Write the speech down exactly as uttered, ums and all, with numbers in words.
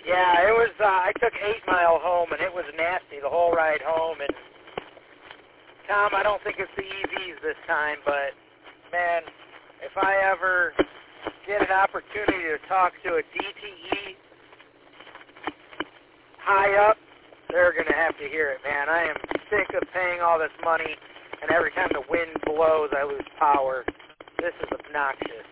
Yeah, it was, uh, I took eight mile home, and it was nasty the whole ride home. And, Tom, I don't think it's the E Vs this time, but, man, if I ever get an opportunity to talk to a D T E high up, they're going to have to hear it, man. I am sick of paying all this money, and every time the wind blows, I lose power. This is obnoxious.